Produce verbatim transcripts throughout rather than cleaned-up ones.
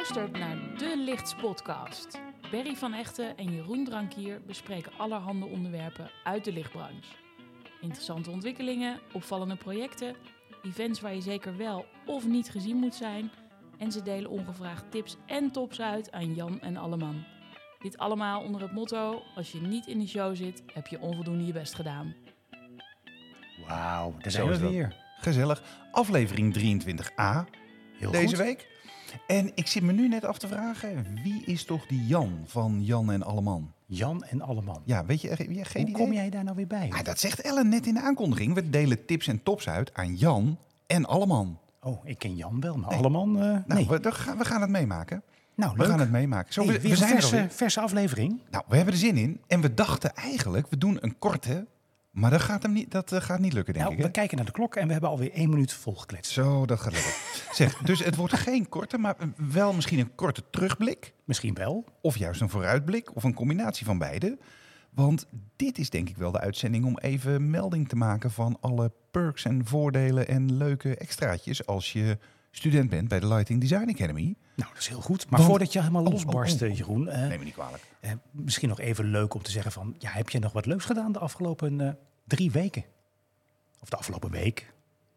luistert naar De Lichts podcast. Berry van Echten en Jeroen Drankier bespreken allerhande onderwerpen uit de lichtbranche. Interessante ontwikkelingen, opvallende projecten, events waar je zeker wel of niet gezien moet zijn. En ze delen ongevraagd tips en tops uit aan Jan en Alleman. Dit allemaal onder het motto: als je niet in de show zit, heb je onvoldoende je best gedaan. Wauw, daar Zo zijn we is dat. weer. Gezellig. Aflevering drieëntwintig a Heel deze goed. week. En ik zit me nu net af te vragen, wie is toch die Jan van Jan en Alleman? Jan en Alleman. Ja, weet je, heb je geen Hoe idee? kom jij daar nou weer bij? Ah, dat zegt Ellen net in de aankondiging. We delen tips en tops uit aan Jan en Alleman. Oh, ik ken Jan wel, maar Nee. Alleman, eh, Nou, nee. we, we gaan- we gaan het meemaken. Nou, We leuk. gaan het meemaken. Zo, Hey, we, weer we een zijn er verse, alweer. verse aflevering. Nou, we hebben er zin in. En we dachten eigenlijk, we doen een korte. Maar dat gaat, hem niet, dat eh, gaat niet lukken, denk Nou, ik. we Hè? kijken naar de klok en we hebben alweer één minuut volgekletst. Zo, dat gaat lukken. Zeg, dus het wordt geen korte, maar wel misschien een korte terugblik. Misschien wel. Of juist een vooruitblik, of een combinatie van beide. Want dit is denk ik wel de uitzending om even melding te maken van alle perks en voordelen en leuke extraatjes als je student bent bij de Lighting Design Academy. Nou, dat is heel goed. Maar Want- voordat je helemaal Oh, losbarst, oh, oh. Jeroen, eh, Neem me niet kwalijk. eh, misschien nog even leuk om te zeggen van, ja, heb je nog wat leuks gedaan de afgelopen eh, drie weken? Of de afgelopen week?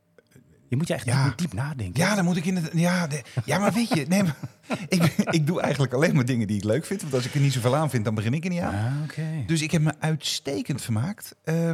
Je moet je echt Ja. diep, diep nadenken. Ja, dan moet ik in het. Ja, de- ja maar weet je, nee, maar, ik, ik doe eigenlijk alleen maar dingen die ik leuk vind. Want als ik er niet zoveel aan vind, dan begin ik er niet aan. Ah, oké. Dus ik heb me uitstekend vermaakt.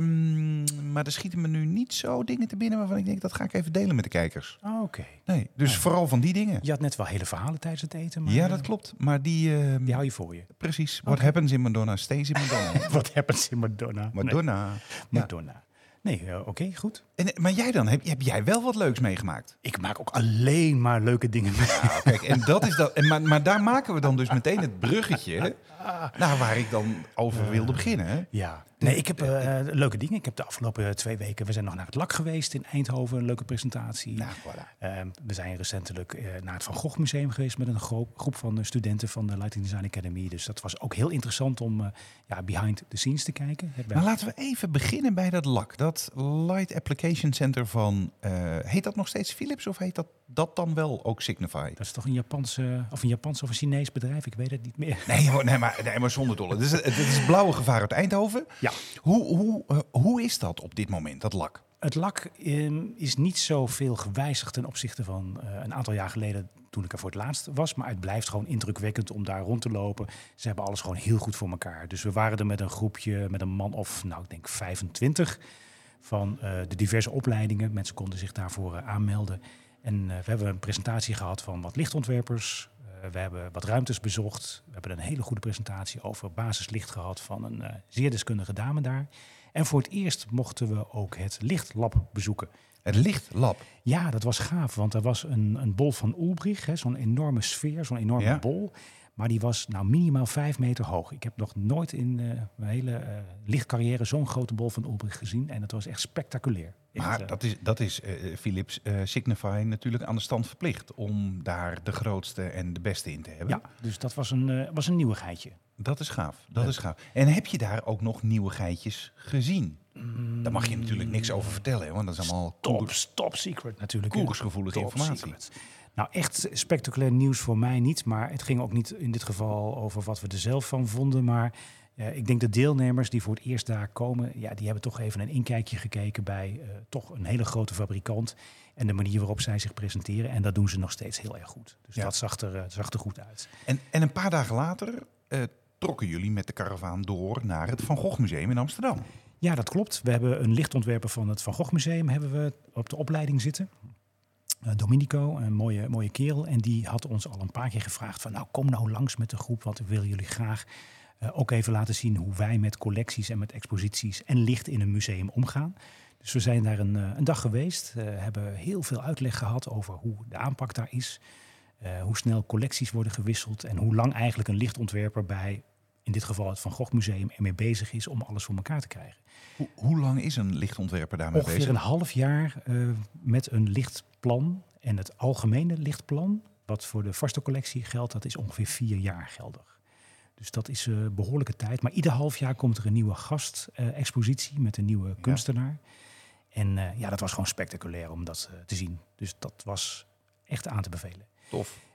Ehm, maar er schieten me nu niet zo dingen te binnen waarvan ik denk, dat ga ik even delen met de kijkers. Ah, oké. Nee, dus Ja. vooral van die dingen. Je had net wel hele verhalen tijdens het eten, maar Ja, eh, dat klopt. Maar die, ehm, die hou je voor je. precies. What Oké. happens in Madonna stays in Madonna. Wat happens in Madonna? Madonna. Nee, Ja. Madonna. Nee, eh, oké, goed. En, maar jij dan, heb, heb jij wel wat leuks meegemaakt? Ik maak ook alleen maar leuke dingen mee. Nou, kijk, en dat is dat. En, maar, maar daar maken we dan dus meteen het bruggetje naar waar ik dan over wilde beginnen. Hè? Ja. Nee, ik heb eh, leuke dingen. Ik heb de afgelopen twee weken... We zijn nog naar het Lak geweest in Eindhoven. Een leuke presentatie. Nou, voilà. Eh, we zijn recentelijk eh, naar het Van Gogh Museum geweest... met een gro- groep van eh, studenten van de Lighting Design Academy. Dus dat was ook heel interessant om eh, ja, behind the scenes te kijken. Het Maar laten we even beginnen bij dat L A C. Dat Light Application Center van... eh, heet dat nog steeds Philips of heet dat, dat dan wel ook Signify? Dat is toch een Japanse of een Japans of een Chinees bedrijf? Ik weet het niet meer. Nee, hoor, nee, maar, nee maar zonder dolle. Het is, het is blauwe gevaar uit Eindhoven. Ja. Hoe, hoe, eh, hoe is dat op dit moment, dat L A C? Het lak eh, is niet zoveel gewijzigd ten opzichte van eh, een aantal jaar geleden toen ik er voor het laatst was. Maar het blijft gewoon indrukwekkend om daar rond te lopen. Ze hebben alles gewoon heel goed voor elkaar. Dus we waren er met een groepje, met een man of, nou ik denk vijfentwintig van eh, de diverse opleidingen. Mensen konden zich daarvoor eh, aanmelden. En eh, we hebben een presentatie gehad van wat lichtontwerpers. Uh, we hebben wat ruimtes bezocht. We hebben een hele goede presentatie over basislicht gehad van een uh, zeer deskundige dame daar. En voor het eerst mochten we ook het lichtlab bezoeken. Het Lichtlab. Ja, dat was gaaf, want er was een, een bol van Ulbrich, hè, zo'n enorme sfeer, zo'n enorme Ja. bol. Maar die was nou minimaal vijf meter hoog. Ik heb nog nooit in uh, mijn hele uh, lichtcarrière zo'n grote bol van Ulbrich gezien. En het was echt spectaculair. Echt, Maar uh, dat is, dat is eh, Philips eh, Signify natuurlijk aan de stand verplicht om daar de grootste en de beste in te hebben. ja, dus dat was een, uh, was een nieuwigheidje. Dat is gaaf. Dat Leuk. is gaaf. En heb je daar ook nog nieuwigheidjes gezien? Daar mag je natuurlijk niks over vertellen, hè, want dat is allemaal Top, koers, top secret natuurlijk. hè. koersgevoelige Top informatie. secret. Nou, echt spectaculair nieuws voor mij niet. Maar het ging ook niet in dit geval over wat we er zelf van vonden. Maar uh, ik denk de deelnemers die voor het eerst daar komen... Ja, die hebben toch even een inkijkje gekeken bij uh, toch een hele grote fabrikant. En de manier waarop zij zich presenteren. En dat doen ze nog steeds heel erg goed. Dus Ja. dat zag er, uh, zag er goed uit. En, en een paar dagen later eh, trokken jullie met de karavaan door naar het Van Gogh Museum in Amsterdam. Ja, dat klopt. We hebben een lichtontwerper van het Van Gogh Museum hebben we op de opleiding zitten. Uh, Dominico, een mooie, mooie kerel. En die had ons al een paar keer gevraagd van... nou, kom nou langs met de groep, want ik wil jullie graag uh, ook even laten zien... hoe wij met collecties en met exposities en licht in een museum omgaan. Dus we zijn daar een, uh, een dag geweest. Uh, hebben heel veel uitleg gehad over hoe de aanpak daar is. Uh, hoe snel collecties worden gewisseld... en hoe lang eigenlijk een lichtontwerper bij... in dit geval het Van Gogh Museum ermee bezig is om alles voor elkaar te krijgen. Hoe, hoe lang is een lichtontwerper daarmee Ongeveer bezig? een half jaar uh, met een lichtplan. En het algemene lichtplan, wat voor de vaste collectie geldt, dat is ongeveer vier jaar geldig. Dus dat is uh, behoorlijke tijd. Maar ieder half jaar komt er een nieuwe gastexpositie uh, met een nieuwe kunstenaar. Ja. En uh, ja, dat was gewoon spectaculair om dat uh, te zien. Dus dat was echt aan te bevelen. Tof.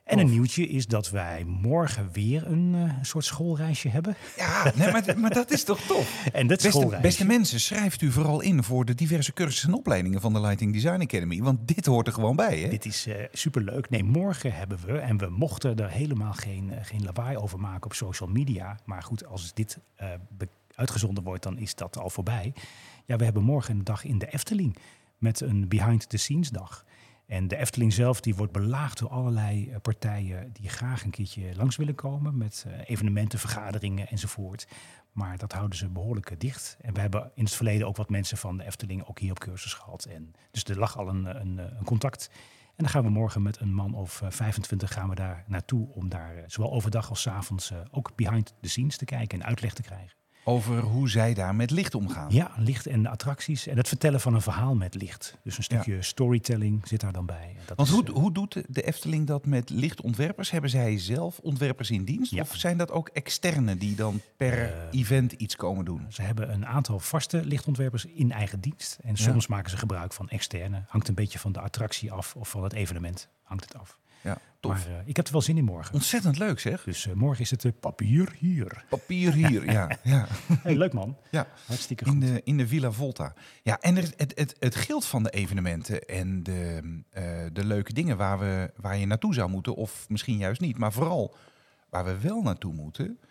En een nieuwtje is dat wij morgen weer een uh, soort schoolreisje hebben. Ja, nee, maar, maar dat is toch tof. En dat beste, schoolreisje... beste mensen, schrijft u vooral in voor de diverse cursussen en opleidingen van de Lighting Design Academy. Want dit hoort er gewoon bij, hè? Dit is uh, superleuk. Nee, morgen hebben we, en we mochten er helemaal geen, uh, geen lawaai over maken op social media. Maar goed, als dit uh, uitgezonden wordt, dan is dat al voorbij. Ja, we hebben morgen een dag in de Efteling met een behind-the-scenes dag. En de Efteling zelf die wordt belaagd door allerlei partijen die graag een keertje langs willen komen met uh, evenementen, vergaderingen enzovoort. Maar dat houden ze behoorlijk dicht. En we hebben in het verleden ook wat mensen van de Efteling ook hier op cursus gehad. En dus er lag al een, een, een contact. En dan gaan we morgen met een man of vijfentwintig gaan we daar naartoe om daar uh, zowel overdag als 's avonds uh, ook behind the scenes te kijken en uitleg te krijgen. Over hoe zij daar met licht omgaan. Ja, licht en de attracties. En het vertellen van een verhaal met licht. Dus een stukje ja. storytelling zit daar dan bij. Dat Want is, hoe, uh, hoe doet de Efteling dat met lichtontwerpers? Hebben zij zelf ontwerpers in dienst? Ja. Of zijn dat ook externe die dan per uh, event iets komen doen? Ze hebben een aantal vaste lichtontwerpers in eigen dienst. En soms ja. maken ze gebruik van externe. Hangt een beetje van de attractie af of van het evenement. Hangt het af. Ja, tof. Maar uh, ik heb er wel zin in morgen. Ontzettend leuk zeg. Dus uh, morgen is het uh, papier hier. Papier hier, ja. ja. Hey, leuk man. Ja. Hartstikke goed. In de, in de Villa Volta. Ja, en er, het, het, het gilt van de evenementen en de, uh, de leuke dingen waar, we, waar je naartoe zou moeten. Of misschien juist niet. Maar vooral waar we wel naartoe moeten.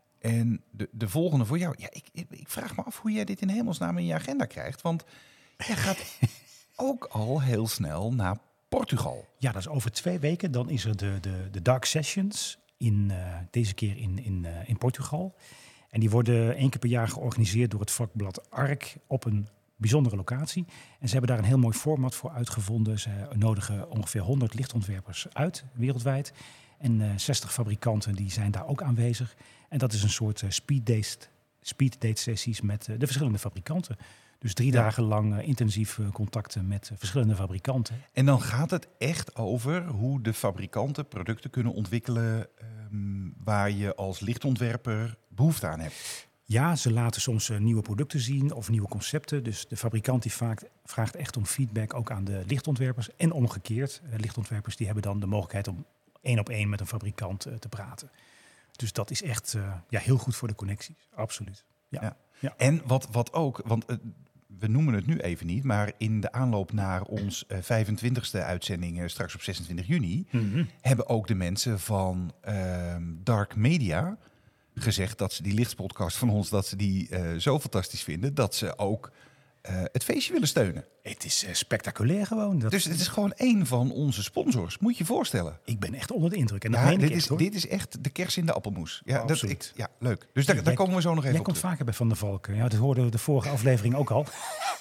En de, de volgende voor jou. Ja, ik, ik, ik vraag me af hoe jij dit in hemelsnaam in je agenda krijgt. Want jij gaat ook al heel snel naar Portugal. Ja, dat is over twee weken. Dan is er de, de, de Dark Sessions, in, uh, deze keer in, in, uh, in Portugal. En die worden één keer per jaar georganiseerd door het vakblad Arc op een bijzondere locatie. En ze hebben daar een heel mooi format voor uitgevonden. Ze nodigen ongeveer honderd lichtontwerpers uit, wereldwijd. En uh, zestig fabrikanten die zijn daar ook aanwezig. En dat is een soort uh, speed date, speed date sessies met uh, de verschillende fabrikanten. Dus drie ja. dagen lang uh, intensief uh, contacten met uh, verschillende fabrikanten. En dan gaat het echt over hoe de fabrikanten producten kunnen ontwikkelen um, waar je als lichtontwerper behoefte aan hebt. Ja, ze laten soms uh, nieuwe producten zien of nieuwe concepten. Dus de fabrikant die vaak vraagt echt om feedback ook aan de lichtontwerpers. En omgekeerd, uh, lichtontwerpers die hebben dan de mogelijkheid om één op één met een fabrikant uh, te praten. Dus dat is echt uh, ja, heel goed voor de connecties, absoluut. Ja. Ja. Ja. En wat, wat ook, want uh, we noemen het nu even niet, maar in de aanloop naar ons uh, vijfentwintigste uitzending uh, straks op zesentwintig juni... Mm-hmm. hebben ook de mensen van uh, Dark Media gezegd dat ze die lichtspodcast van ons, dat ze die uh, zo fantastisch vinden, dat ze ook uh, het feestje willen steunen. Het is uh, spectaculair gewoon. Dat... Dus het is gewoon één van onze sponsors, moet je je voorstellen. Ik ben echt onder de indruk. En dat ja, meen ik dit, echt, is, hoor. dit is echt de kers in de appelmoes. Ja, oh, dat, ik, ja leuk. Dus daar, jij, daar komen we zo nog even jij op komt terug. vaker bij Van der Valken. Ja, dat hoorden we de vorige aflevering ook al.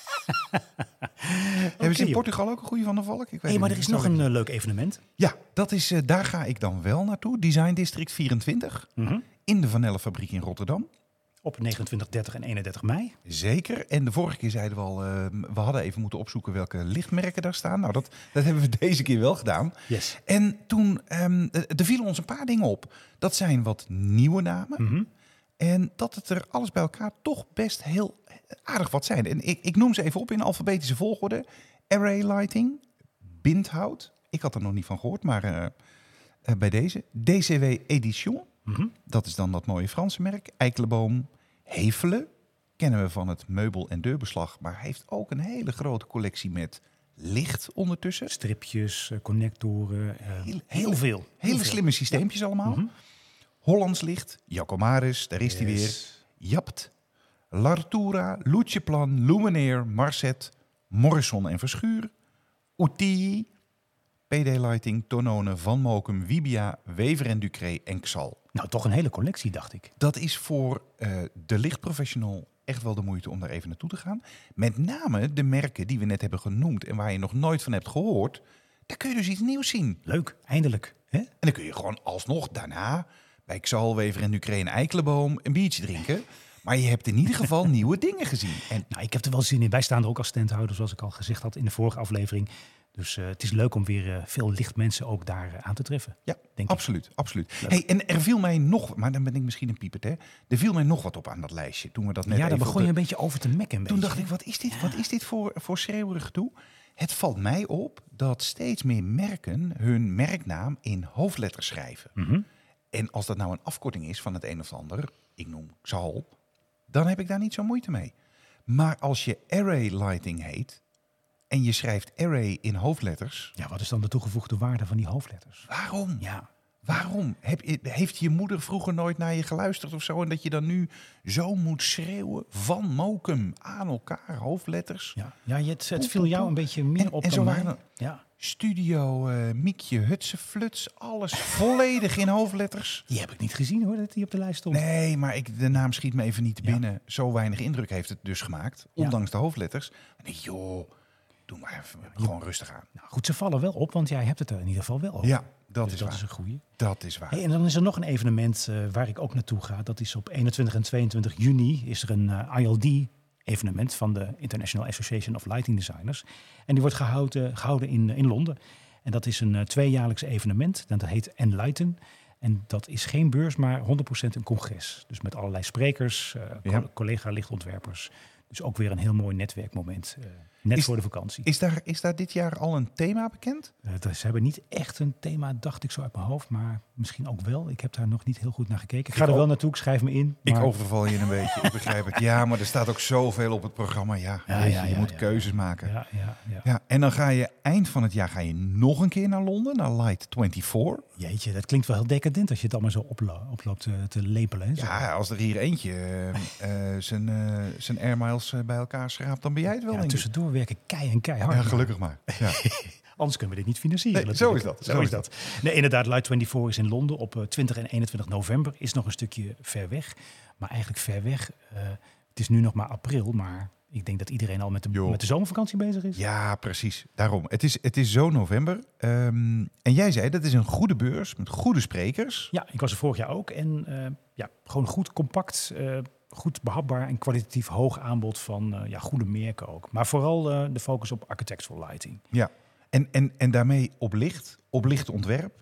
Hebben okay, ze in Portugal ook een goede Van der Valk? Ik weet hey, maar er is nog een uh, leuk evenement. Ja, dat is, uh, daar ga ik dan wel naartoe. Design District vierentwintig. Mm-hmm. In de Van Elle fabriek in Rotterdam. Op negenentwintig, dertig en eenendertig mei. Zeker. En de vorige keer zeiden we al, uh, we hadden even moeten opzoeken welke lichtmerken daar staan. Nou, dat, dat hebben we deze keer wel gedaan. Yes. En toen, um, er vielen ons een paar dingen op. Dat zijn wat nieuwe namen. Mm-hmm. En dat het er alles bij elkaar toch best heel aardig wat zijn. En ik, ik noem ze even op in alfabetische volgorde. Array Lighting, Bindhout. Ik had er nog niet van gehoord, maar uh, uh, bij deze. D C W Edition. Mm-hmm. Dat is dan dat mooie Franse merk. Eikelenboom, Hefelen. Kennen we van het meubel- en deurbeslag. Maar heeft ook een hele grote collectie met licht ondertussen. Stripjes, uh, connectoren, uh, heel, heel, heel veel. Heel hele veel. slimme systeempjes ja. allemaal. Mm-hmm. Hollands Licht, Jacomaris, daar is hij Yes. weer. Japt, Lartura, Lutjeplan, Luminaire, Marset, Morrison en Verschuur. Outilly, P D Lighting, Tonone, Van Mokum, Wibia, Wever en Ducré en Xal. Nou, toch een hele collectie, dacht ik. Dat is voor uh, de lichtprofessional echt wel de moeite om daar even naartoe te gaan. Met name de merken die we net hebben genoemd en waar je nog nooit van hebt gehoord. Daar kun je dus iets nieuws zien. Leuk, eindelijk. Hè? En dan kun je gewoon alsnog daarna bij Xal, Wever en Ducré en Eikelenboom een biertje drinken. Maar je hebt in ieder geval nieuwe dingen gezien. En nou, ik heb er wel zin in. Wij staan er ook als standhouder, zoals ik al gezegd had in de vorige aflevering. Dus uh, het is leuk om weer uh, veel lichtmensen ook daar uh, aan te treffen. Ja, denk absoluut. ik. absoluut. Hey, en er viel mij nog, maar dan ben ik misschien een piepert, hè. Er viel mij nog wat op aan dat lijstje. Toen we dat net ja, daar even begon de... je een beetje over te mekken. Een Toen beetje, dacht ik, wat is dit, ja. wat is dit voor, voor schreeuwerig toe? Het valt mij op dat steeds meer merken hun merknaam in hoofdletters schrijven. Mm-hmm. En als dat nou een afkorting is van het een of ander, ik noem Xal, dan heb ik daar niet zo moeite mee. Maar als je Array Lighting heet en je schrijft Array in hoofdletters... Ja, wat is dan de toegevoegde waarde van die hoofdletters? Waarom? Ja, Waarom? Heb je, heeft je moeder vroeger nooit naar je geluisterd of zo? En dat je dan nu zo moet schreeuwen van Mokum aan elkaar, hoofdletters. ja. ja je- het, het Poep, viel poep, jou poep. een beetje meer En- op en dan zo mij. waren er- Ja. Studio uh, Miekje Hutsefluts, alles volledig in hoofdletters. Die heb ik niet gezien hoor, dat die op de lijst stond. Nee, maar ik, de naam schiet me even niet te Ja. binnen. Zo weinig indruk heeft het dus gemaakt, Ja. ondanks de hoofdletters. En ik, joh, doe maar even gewoon rustig aan. Nou, goed, ze vallen wel op, want jij hebt het er in ieder geval wel over. Ja, dat Dus is dat waar. is een goeie. Dat is waar. Hey, en dan is er nog een evenement uh, waar ik ook naartoe ga. Dat is op eenentwintig en tweeëntwintig juni is er een uh, I L D-evenement van de International Association of Lighting Designers. En die wordt gehouden, gehouden in, in Londen. En dat is een uh, tweejaarlijks evenement. En dat heet Enlighten. En dat is geen beurs, maar honderd procent een congres. Dus met allerlei sprekers, uh, Ja. co- collega-lichtontwerpers. Dus ook weer een heel mooi netwerkmoment. Uh, net Is- voor de vakantie. Is daar, is daar dit jaar al een thema bekend? Uh, dus ze hebben niet echt een thema, dacht ik zo uit mijn hoofd. Maar misschien ook wel. Ik heb daar nog niet heel goed naar gekeken. Ik ga Ik er wel ook- naartoe, ik schrijf me in. Ik maar- overval je een beetje, ik begrijp het. Ja, maar er staat ook zoveel op het programma. Ja, Ja, weet je, ja, je ja, moet ja, keuzes ja. maken. Ja. Ja, ja, ja. Ja, en dan ga je eind van het jaar ga je nog een keer naar Londen, naar Light vierentwintig. Jeetje, dat klinkt wel heel decadent als je het allemaal zo oplo- oploopt te, te lepelen. Hè? Zo. Ja, als er hier eentje eh, eh, zijn, eh, zijn air miles eh, bij elkaar schraapt, dan ben jij het wel. Ja, denk ik. tussendoor werken kei en keihard. Ja, gelukkig maar. Ja. Anders kunnen we dit niet financieren. Nee, zo natuurlijk. is dat, Zo is dat. Nee, inderdaad, Light eenentwintig is in Londen op uh, twintig en eenentwintig november. Is nog een stukje ver weg. Maar eigenlijk ver weg. Uh, het is nu nog maar april, maar ik denk dat iedereen al met de, Joh. met de zomervakantie bezig is. Ja, precies. Daarom. Het is, het is zo november. Um, en jij zei, dat is een goede beurs met goede sprekers. Ja, ik was er vorig jaar ook. En uh, ja, gewoon goed compact, uh, goed behapbaar en kwalitatief hoog aanbod van uh, ja, goede merken ook. Maar vooral uh, de focus op architectural lighting. Ja, en, en, en daarmee op licht, op licht ontwerp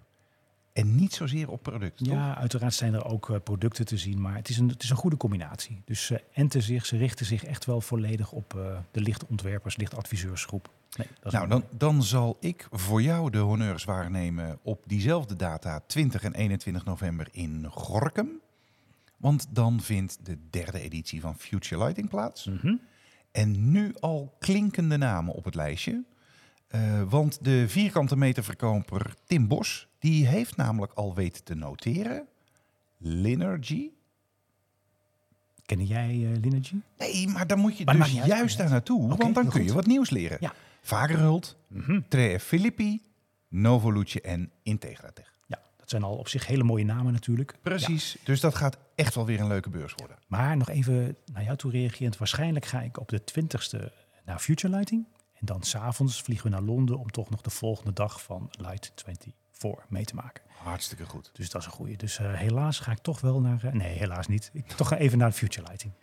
en niet zozeer op product, toch? Ja, uiteraard zijn er ook uh, producten te zien, maar het is een, het is een goede combinatie. Dus ze enten zich, ze richten zich echt wel volledig op uh, de lichtontwerpers, lichtadviseursgroep. Nee, dat is Nou, dan, dan zal ik voor jou de honneurs waarnemen op diezelfde data, twintig en eenentwintig november in Gorinchem. Want dan vindt de derde editie van Future Lighting plaats. Mm-hmm. En nu al klinkende namen op het lijstje. Uh, want de vierkante meter verkoper Tim Bos, die heeft namelijk al weten te noteren. Linergy. Ken jij uh, Linergy? Nee, maar dan moet je maar dus juist juist daar naartoe, okay, want dan kun goed. je wat nieuws leren. Ja. Vagerhult, Mm-hmm. Tre Filippi, Novoluce en Integratech. Ja, dat zijn al op zich hele mooie namen natuurlijk. Precies, ja. Dus dat gaat echt wel weer een leuke beurs worden. Maar nog even naar jou toe reagerend. Waarschijnlijk ga ik op de twintigste naar Future Lighting. En dan s'avonds vliegen we naar Londen om toch nog de volgende dag van Light eenentwintig mee te maken. Hartstikke goed. Dus dat is een goeie. Dus uh, helaas ga ik toch wel naar... Uh, nee, helaas niet. Ik toch ga even naar Future Lighting.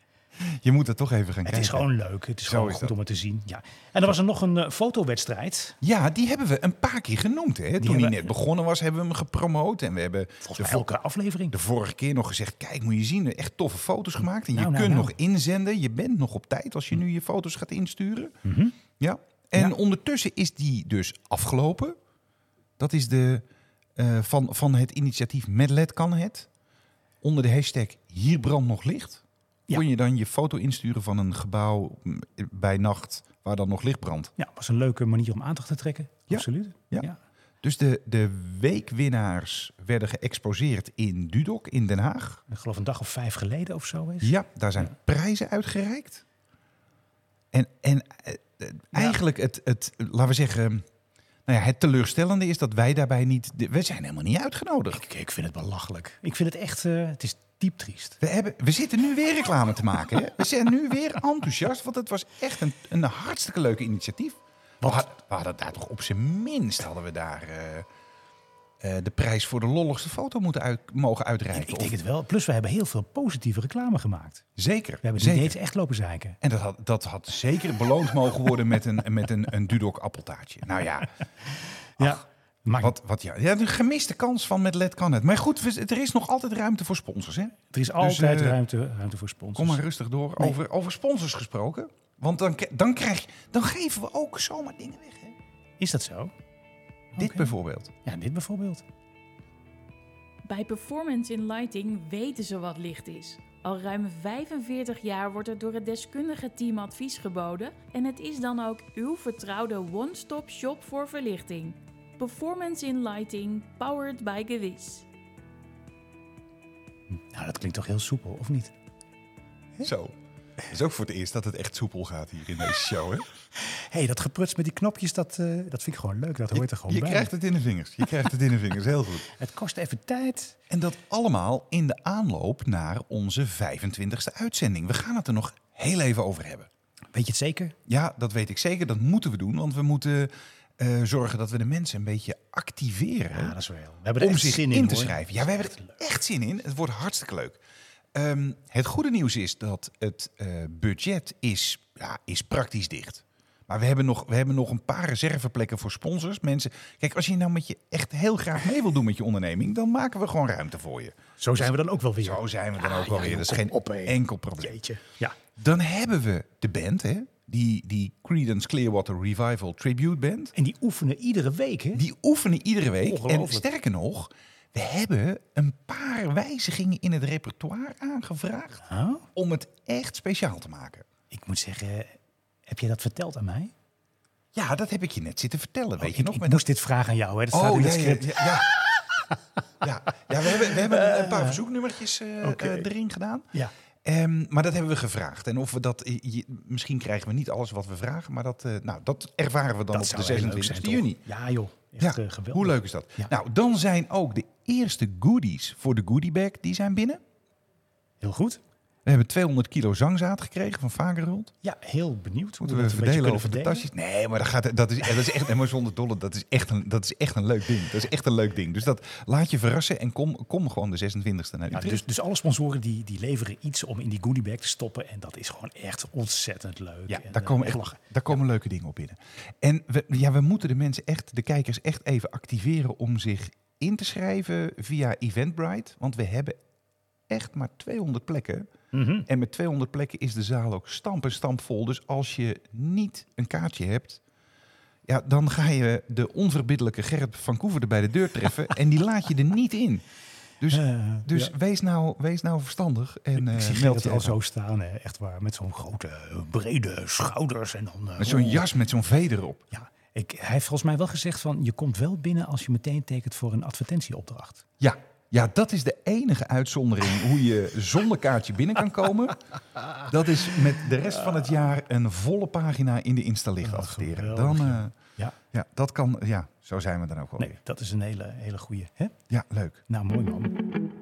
Je moet er toch even gaan het kijken. Het is gewoon leuk. Het is Zo gewoon is goed dat. om het te zien. Ja. En er was er nog een uh, fotowedstrijd. Ja, die hebben we een paar keer genoemd. Hè? Toen hebben... hij net begonnen was, hebben we hem gepromoot. En we hebben volgens mij elke aflevering. de vorige keer nog gezegd... kijk, moet je zien, echt toffe foto's gemaakt. En je nou, nou, kunt nou. nog inzenden. Je bent nog op tijd als je nu je foto's gaat insturen. Mm-hmm. Ja. En ja. ondertussen is die dus afgelopen. Dat is de uh, van, van het initiatief Met L E D kan het. Onder de hashtag Hier brandt nog licht. Ja. Kon je dan je foto insturen van een gebouw bij nacht waar dan nog licht brandt. Ja, was een leuke manier om aandacht te trekken. Ja. Absoluut. Ja. Ja. Dus de, de weekwinnaars werden geëxposeerd in Dudok in Den Haag. Ik geloof een dag of vijf geleden of zo is. Ja, daar zijn Ja. prijzen uitgereikt. En, en uh, uh, eigenlijk het, het, laten we zeggen... Nou ja, het teleurstellende is dat wij daarbij niet... De, we zijn helemaal niet uitgenodigd. Ik, ik vind het belachelijk. Ik vind het echt... Uh, het is diep triest. We, hebben, we zitten nu weer reclame te maken. Hè? We zijn nu weer enthousiast, want het was echt een, een hartstikke leuke initiatief. We, had, we hadden daar toch op zijn minst hadden we daar uh, uh, de prijs voor de lolligste foto moeten uit, mogen uitreiken. Ik, ik denk het wel. Plus we hebben heel veel positieve reclame gemaakt. Zeker. We hebben zeker. die dates echt lopen zeiken. En dat had, dat had zeker beloond mogen worden met een, met een, een Dudok appeltaartje. Nou ja. Ja. Ach, wat, wat, ja. ja, de gemiste kans van Met L E D kan het. Maar goed, we, er is nog altijd ruimte voor sponsors. Hè? Er is altijd dus, uh, ruimte, ruimte voor sponsors. Kom maar rustig door. Nee. Over, over sponsors gesproken. Want dan, dan, krijg, dan geven we ook zomaar dingen weg. Hè? Is dat zo? Dit Oké. bijvoorbeeld. Ja, dit bijvoorbeeld. Bij Performance in Lighting weten ze wat licht is. Al ruim vijfenveertig jaar wordt er door het deskundige team advies geboden en het is dan ook uw vertrouwde one-stop shop voor verlichting. Performance in Lighting, powered by Gewis. Nou, dat klinkt toch heel soepel, of niet? Zo. Het is ook voor het eerst dat het echt soepel gaat hier in deze show. Hè? Hé, hey, dat gepruts met die knopjes, dat, uh, dat vind ik gewoon leuk. Dat hoort er gewoon je bij. krijgt het in de vingers. Je krijgt het in de vingers, heel goed. Het kost even tijd. En dat allemaal in de aanloop naar onze vijfentwintigste uitzending. We gaan het er nog heel even over hebben. Weet je het zeker? Ja, dat weet ik zeker. Dat moeten we doen, want we moeten uh, zorgen dat we de mensen een beetje activeren. Ja, dat is wel. We hebben er om echt zich zin in, in te hoor. schrijven. Ja, we hebben er echt zin in. Het wordt hartstikke leuk. Um, het goede nieuws is dat het uh, budget is, ja, is praktisch dicht. Maar we hebben, nog, we hebben nog een paar reserveplekken voor sponsors. Mensen, kijk, als je nou met je echt heel graag mee wil doen met je onderneming, dan maken we gewoon ruimte voor je. Zo zijn we dan ook wel weer. Zo zijn we dan Ah, ook wel ja, weer. Dat is kom geen op, hé. enkel probleem. Jeetje. Ja. Dan hebben we de band, hè? Die, die Creedence Clearwater Revival Tribute Band. En die oefenen iedere week, hè? Die oefenen iedere week. En Ongelooflijk. sterker nog, we hebben een paar wijzigingen in het repertoire aangevraagd Huh? om het echt speciaal te maken. Ik moet zeggen, heb je dat verteld aan mij? Ja, dat heb ik je net zitten vertellen, weet Oh, je ik, nog? Ik Met moest dit vragen aan jou, hè? Dat staat oh, in ja, het ja, script. ja, ja. ja, ja we hebben, we hebben een paar verzoeknummertjes uh, Oké. uh, erin gedaan. Ja. Um, maar dat hebben we gevraagd. En of we dat, je, misschien krijgen we niet alles wat we vragen, maar dat, uh, nou, dat ervaren we dan Dat op zou de heel leuk zesentwintigste zijn, juni. toch? Ja, joh. Echt Ja, uh, geweldig. hoe leuk is dat? Ja. Nou, dan zijn ook de eerste goodies voor de goodiebag, die zijn binnen. Heel goed. We hebben tweehonderd kilo zangzaad gekregen van Vagerold. Ja, heel benieuwd. hoe Moeten we dat een beetje verdelen kunnen over de verdelen. tasjes? Nee, maar dat, gaat, dat, is, dat is echt, maar zonder dolle, dat is, echt een, dat is echt een leuk ding. Dat is echt een leuk ding. Dus dat laat je verrassen en kom, kom gewoon de zesentwintigste naar Ja, Utrecht. dus, dus alle sponsoren die, die leveren iets om in die goodiebag te stoppen. En dat is gewoon echt ontzettend leuk. Ja, en, daar uh, komen, echt echt, lachen. daar komen leuke dingen op binnen. En we, ja, we moeten de mensen echt, de kijkers echt even activeren om zich in te schrijven via Eventbrite. Want we hebben echt maar tweehonderd plekken. Mhm. En met tweehonderd plekken is de zaal ook stamp en stampvol. Dus als je niet een kaartje hebt, ja, dan ga je de onverbiddelijke Gerrit van Koever er bij de deur treffen. En die laat je er niet in. Dus, Uh, dus ja. wees, nou, wees nou verstandig en Ik uh, zie meld het je al even zo aan. staan, hè. Echt waar. Met zo'n grote, uh, brede schouders. En dan, uh, Met zo'n oh. jas met zo'n V erop. Ja, ik, hij heeft volgens mij wel gezegd van, je komt wel binnen als je meteen tekent voor een advertentieopdracht. Ja. Ja, dat is de enige uitzondering hoe je zonder kaartje binnen kan komen. Dat is met de rest van het jaar een volle pagina in de Insta-licht Oh, adverteren. geweldig, Dan, uh, ja. Ja. ja, dat kan. Ja, zo zijn we dan ook wel Nee, weer. dat is een hele, hele goeie. Hè? Ja, leuk. Nou, mooi man.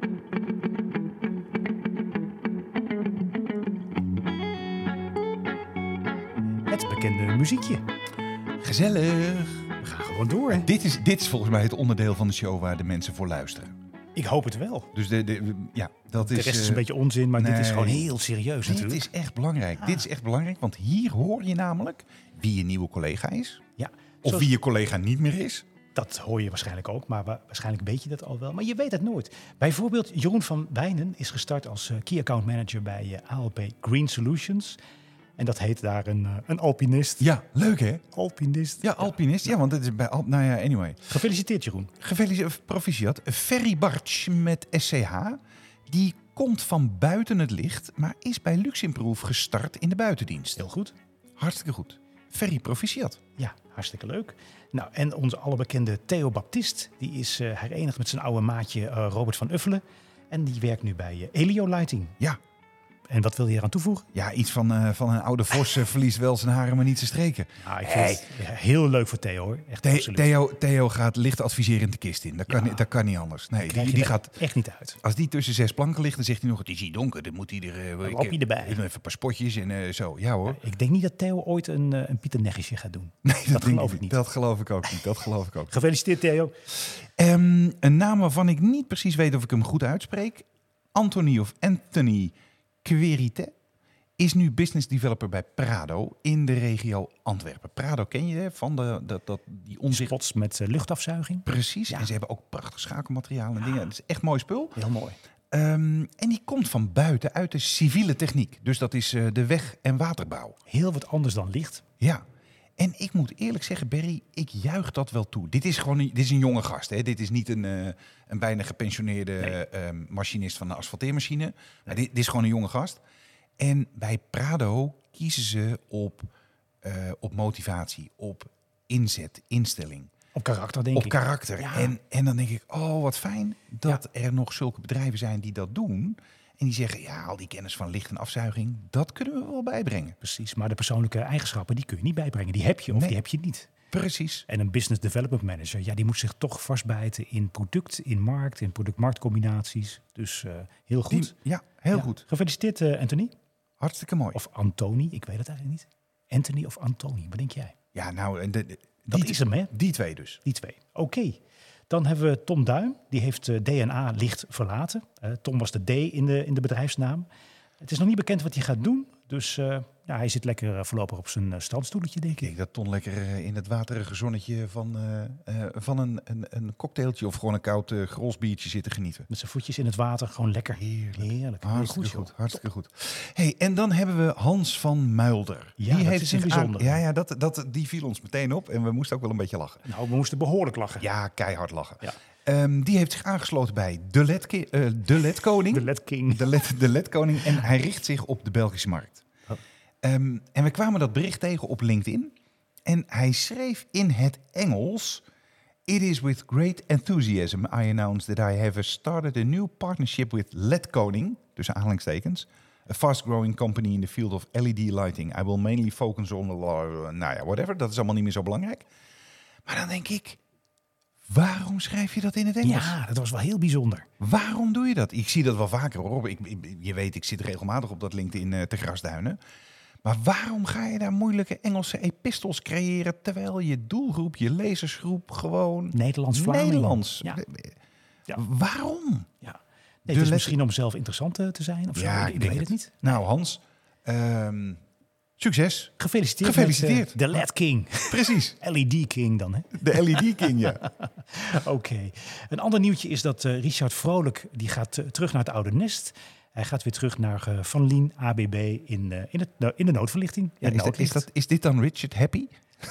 Het bekende muziekje. Gezellig. We gaan gewoon door, hè? Dit is, dit is volgens mij het onderdeel van de show waar de mensen voor luisteren. Ik hoop het wel. Dus de, de, ja, dat De is, rest is eh, een beetje onzin, maar dit is nee. gewoon heel serieus dit natuurlijk. is echt belangrijk. Dit is echt belangrijk, want hier hoor je namelijk wie je nieuwe collega is. Ja, Of zoals- wie je collega niet meer is. Dat hoor je waarschijnlijk ook, maar wa- waarschijnlijk weet je dat al wel. Maar je weet het nooit. Bijvoorbeeld Jeroen van Wijnen is gestart als eh, Key Account Manager bij eh, A L P Green Solutions. En dat heet daar een, eh, een alpinist. Ja, leuk hè? Alpinist. Ja, alpinist. Ja, want het is bij Alp. Nou ja, anyway. Gefeliciteerd Jeroen. Gefeliciteerd, proficiat. Ferry Bartsch met S C H. Die komt van buiten het licht, maar is bij Luximproof gestart in de buitendienst. Heel goed. Hartstikke goed. Ferry proficiat. Ja, hartstikke leuk. Nou, en onze allerbekende Theo Baptist, die is uh, herenigd met zijn oude maatje uh, Robert van Uffelen. En die werkt nu bij uh, Elio Lighting. Ja. En wat wil je hier aan toevoegen? Ja, iets van, uh, van een oude vos uh, verliest wel zijn haren, maar niet zijn streken. Nou, ik vind Hey. het ja, heel leuk voor Theo hoor. Echt The- absoluut. Theo, Theo gaat licht adviserend de kist in. Dat kan, Ja. niet, dat kan niet anders. Nee, Krijg die, je die er gaat, echt niet uit. als die tussen zes planken ligt, dan zegt hij nog: het is hier donker. Dan moet hij er. Uh, Dan loop je erbij. Even een paar spotjes en uh, zo. Ja hoor. Ik denk niet dat Theo ooit een, uh, een Pieter Neggisje gaat doen. Nee, dat denk geloof ik niet. Dat geloof ik ook niet. Dat geloof ik ook niet. Gefeliciteerd Theo. Um, een naam waarvan ik niet precies weet of ik hem goed uitspreek. Anthony of Anthony Querite is nu business developer bij Prado in de regio Antwerpen. Prado ken je hè, van de, dat, dat, die onzicht. Spots met uh, luchtafzuiging. Precies. Ja. En ze hebben ook prachtig schakelmateriaal en dingen. Het is echt mooi spul. Heel mooi. Um, en die komt van buiten uit de civiele techniek. Dus dat is uh, de weg- en waterbouw. Heel wat anders dan licht. Ja. En ik moet eerlijk zeggen, Berry, ik juich dat wel toe. Dit is gewoon een, dit is een jonge gast. Hè? Dit is niet een, uh, een bijna gepensioneerde nee. uh, machinist van een asfalteermachine. Nee. Maar dit, dit is gewoon een jonge gast. En bij Prado kiezen ze op, uh, op motivatie, op inzet, instelling. Op karakter, denk op ik. Op karakter. Ja. En, en dan denk ik, oh, wat fijn dat ja. er nog zulke bedrijven zijn die dat doen. En die zeggen, ja, al die kennis van licht en afzuiging, dat kunnen we wel bijbrengen. Precies, maar de persoonlijke eigenschappen, die kun je niet bijbrengen. Die heb je of nee. die heb je niet. Precies. En een business development manager, ja, die moet zich toch vastbijten in product, in markt, in product-marktcombinaties. Dus uh, heel goed. Die, ja, heel ja. goed. Gefeliciteerd, uh, Anthony. Hartstikke mooi. Of Antoni, ik weet het eigenlijk niet. Anthony of Antoni, wat denk jij? Ja, nou, de, de, dat die, is hem, hè? Die twee dus. Die twee, oké. Okay. Dan hebben we Tom Duim, die heeft uh, D N A licht verlaten. Uh, Tom was de D in de, in de bedrijfsnaam. Het is nog niet bekend wat hij gaat doen, dus uh, ja, hij zit lekker uh, voorlopig op zijn uh, strandstoeltje, denk ik. Ik denk dat Ton lekker uh, in het waterige zonnetje van, uh, uh, van een, een, een cocktailtje of gewoon een koud uh, grolsbiertje zitten genieten. Met zijn voetjes in het water, gewoon lekker. Heerlijk. Heerlijk. Hartstikke goed, goed. Hartstikke goed. Hey, en dan hebben we Hans van Muilder. Ja, die dat heeft is zich een bijzonder. Aan, ja, ja dat, dat, die viel ons meteen op en we moesten ook wel een beetje lachen. Nou, we moesten behoorlijk lachen. Ja, keihard lachen. Ja. Um, die heeft zich aangesloten bij de L E D, uh, de L E D-koning. De L E D-king. De L E D, de L E D-koning. En hij richt zich op de Belgische markt. Oh. Um, en we kwamen dat bericht tegen op LinkedIn. En hij schreef in het Engels... It is with great enthusiasm I announce that I have started a new partnership with L E D-koning. Tussen aanhalingstekens. A fast-growing company in the field of L E D lighting. I will mainly focus on... Uh, nou ja, whatever. Dat is allemaal niet meer zo belangrijk. Maar dan denk ik... Waarom schrijf je dat in het Engels? Ja, dat was wel heel bijzonder. Waarom doe je dat? Ik zie dat wel vaker hoor. Ik, ik, je weet, ik zit regelmatig op dat LinkedIn uh, te grasduinen. Maar waarom ga je daar moeilijke Engelse epistels creëren... terwijl je doelgroep, je lezersgroep gewoon... Nederlands-Vlaming. Nederlands. Ja. Ja. Waarom? Ja. Nee, het is misschien om zelf interessant te zijn of zo. Ja, ik, ik weet weet het het niet. Nou Hans... Um, Succes. Gefeliciteerd, Gefeliciteerd. met uh, de L E D King. Precies. L E D King dan, hè? De L E D King, ja. Oké. Okay. Een ander nieuwtje is dat uh, Richard Vrolijk, die gaat uh, terug naar het oude nest. Hij gaat weer terug naar uh, Van Lien, A B B, in, uh, in, het, uh, in de noodverlichting. Ja, is, dat, is, dat, is dit dan Richard Happy?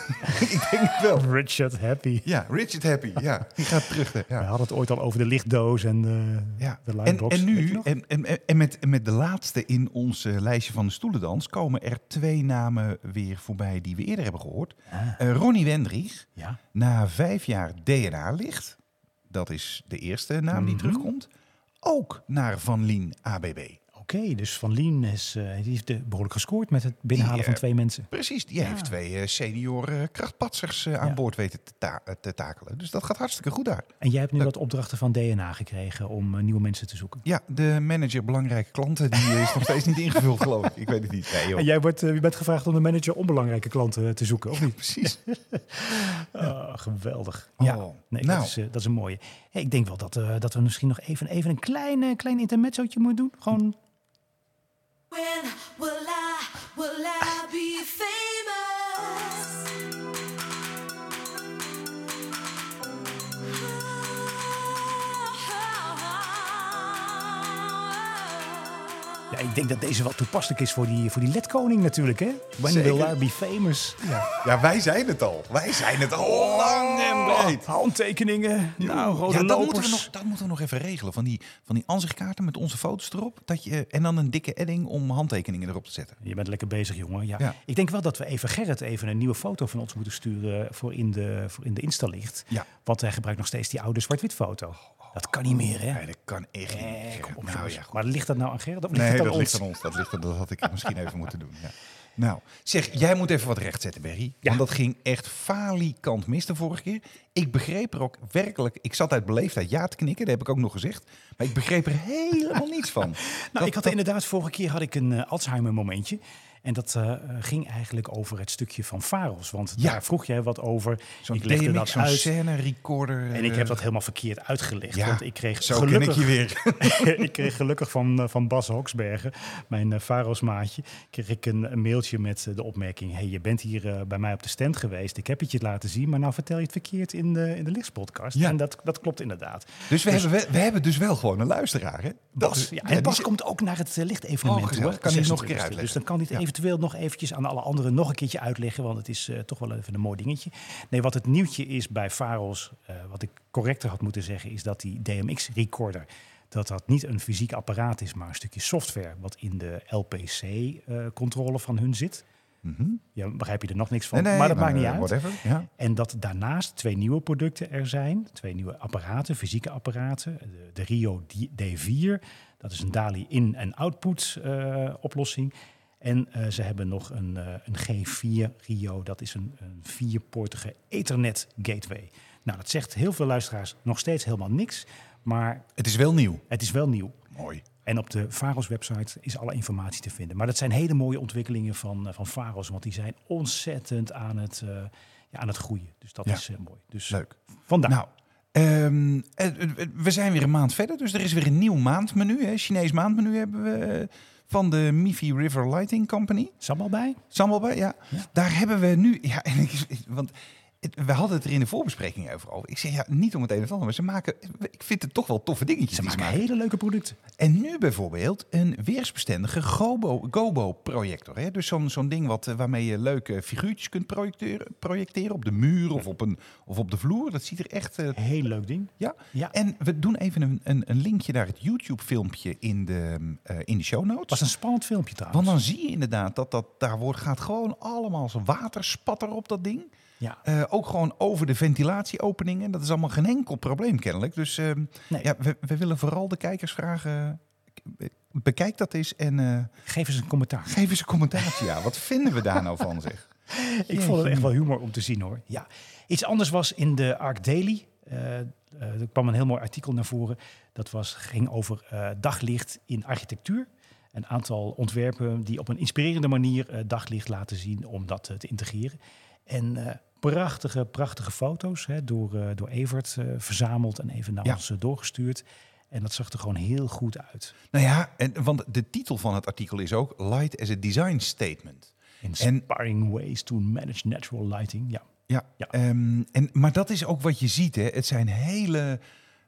Ik denk het wel. Richard Happy. Ja, Richard Happy. Ja, die gaat terug. Ja. We hadden het ooit al over de lichtdoos en de, ja. de lightbox. En, en nu, en, en, en met, met de laatste in ons uh, lijstje van de stoelendans... komen er twee namen weer voorbij die we eerder hebben gehoord. Ah. Uh, Ronnie Wendrich, ja. na vijf jaar D N A-licht. Dat is de eerste naam mm-hmm. die terugkomt. Ook naar Van Lien A B B. Oké, okay, dus Van Lien is, uh, die heeft uh, behoorlijk gescoord met het binnenhalen die, uh, van twee mensen. Precies, die ja. heeft twee uh, senior uh, krachtpatsers uh, aan ja. boord weten te, ta- te takelen. Dus dat gaat hartstikke goed daar. En jij hebt nu uh, wat opdrachten van D N A gekregen om uh, nieuwe mensen te zoeken? Ja, de manager belangrijke klanten, die is nog steeds niet ingevuld, geloof ik. Ik weet het niet. Nee, joh. En jij wordt, uh, je bent gevraagd om de manager onbelangrijke klanten te zoeken, of niet? Precies. oh, geweldig. Oh, ja, nee, nou. dat, is, uh, dat is een mooie. Hey, ik denk wel dat, uh, dat we misschien nog even, even een klein, uh, klein intermezzootje moeten doen. Gewoon... When will I, will I be famous? Ja, ik denk dat deze wel toepasselijk is voor die, voor die L E D-koning natuurlijk, hè? When Zeker. will I be famous? Ja. ja, wij zijn het al. Wij zijn het al lang en breed. Handtekeningen, nou, rode ja, dat lopers. moeten, we nog, dat moeten we nog even regelen. Van die, van die ansichtkaarten met onze foto's erop. Dat je, en dan een dikke edding om handtekeningen erop te zetten. Je bent lekker bezig, jongen. Ja. Ja. Ik denk wel dat we even Gerrit even een nieuwe foto van ons moeten sturen voor in de, voor in de Insta-licht. Ja. Want hij gebruikt nog steeds die oude zwart-wit foto. Dat kan niet meer, hè? Nee, dat kan echt niet. Eh, kom op, nou, ja, ja, maar ligt dat nou aan Gerrit? Of ligt nee, het aan dat ons? ligt aan ons. Dat, ligt, dat had ik misschien even moeten doen. Ja. Nou, zeg, jij moet even wat rechtzetten, Berry. Ja. Want dat ging echt falikant mis de vorige keer. Ik begreep er ook werkelijk... Ik zat uit beleefdheid ja te knikken, dat heb ik ook nog gezegd. Maar ik begreep er helemaal niets van. Nou, dat, ik had dat... inderdaad, vorige keer had ik een uh, Alzheimer momentje. En dat uh, ging eigenlijk over het stukje van Faros. Want ja. daar vroeg jij wat over. Zo'n ik legde D M X, dat zo'n uit. scène recorder. En ik heb dat helemaal verkeerd uitgelegd. Ja, want ik kreeg zo gelukkig, ken ik je weer. ik kreeg gelukkig van, uh, van Bas Hoksbergen, mijn uh, Faros maatje, kreeg ik een, een mailtje met uh, de opmerking: hey, je bent hier uh, bij mij op de stand geweest. Ik heb het je laten zien, maar nou vertel je het verkeerd in in, uh, in de lichtspodcast. Ja. En dat, dat klopt inderdaad. Dus we, Dus- hebben, we, we hebben dus wel gewoon een luisteraar, hè? Dat Bas, is- ja, ja, en die Bas is- komt ook naar het uh, lichtevenement Oh, toe. gezellig. hè, Kan hij het nog een keer zesentwintigste. uitleggen? Dus dan kan hij het Ja. eventueel nog eventjes aan alle anderen nog een keertje uitleggen. Want het is uh, toch wel even een mooi dingetje. Nee, wat het nieuwtje is bij Pharos, uh, wat ik correcter had moeten zeggen, is dat die D M X-recorder, dat dat niet een fysiek apparaat is, maar een stukje software wat in de L P C-controle uh, van hun zit. Mhm. Ja, begrijp je er nog niks van, Nee, nee, maar dat maakt niet uh, uit. Whatever, ja. En dat daarnaast twee nieuwe producten er zijn. Twee nieuwe apparaten, fysieke apparaten. De, de Rio D vier, dat is een DALI in- en output uh, oplossing. En uh, ze hebben nog een, uh, een G vier Rio, dat is een, een vierpoortige Ethernet gateway. Nou, dat zegt heel veel luisteraars nog steeds helemaal niks. Maar Het is wel nieuw. het is wel nieuw. Mooi. En op de Pharos website is alle informatie te vinden. Maar dat zijn hele mooie ontwikkelingen van, uh, van Pharos. Want die zijn ontzettend aan het, uh, ja, aan het groeien. Dus dat Ja. is uh, mooi. Dus Leuk. vandaar. Nou, um, eh, eh, we zijn weer een maand verder. Dus er is weer een nieuw maandmenu. Hè. Chinees maandmenu hebben we eh, van de Mifi River Lighting Company. Sambal bij? Sambal bij, ja. Ja. Daar hebben we nu... Ja, en ik, want het, we hadden het er in de voorbespreking over. over. Ik zeg ja, niet om het een of ander, maar ze maken... Ik vind het toch wel toffe dingetjes. Ze die maken hele leuke producten. En nu bijvoorbeeld een weersbestendige Gobo, Gobo-projector. Hè? Dus zo'n zo'n ding wat, eh, waarmee je leuke figuurtjes kunt projecteren, projecteren op de muur of op, een, of op de vloer. Dat ziet er echt... eh, Heel leuk ding. ja. Ja. En we doen even een, een, een linkje naar het YouTube-filmpje in de, eh, in de show notes. Was een spannend filmpje trouwens. Want dan zie je inderdaad dat, dat daar wordt, gaat gewoon allemaal zo'n waterspatter op dat ding. Ja. Uh, ook gewoon over de ventilatieopeningen. Dat is allemaal geen enkel probleem kennelijk. Dus uh, Nee. ja, we, we willen vooral de kijkers vragen... Bekijk dat eens en uh, Geef eens een commentaar. geef eens een commentaar. Ja, wat vinden we daar nou van, zeg? Ik vond het echt wel humor om te zien hoor. Ja. Iets anders was in de Arc Daily. Uh, uh, er kwam een heel mooi artikel naar voren. Dat was, ging over uh, daglicht in architectuur. Een aantal ontwerpen die op een inspirerende manier uh, daglicht laten zien om dat uh, te integreren. En uh, prachtige, prachtige foto's hè, door, uh, door Evert uh, verzameld en even naar Ja. ons uh, doorgestuurd. En dat zag er gewoon heel goed uit. Nou ja, en, want de titel van het artikel is ook Light as a Design Statement. Inspiring ways to manage natural lighting. Ja. Ja, Ja. Um, en, maar dat is ook wat je ziet. Hè. Het zijn hele...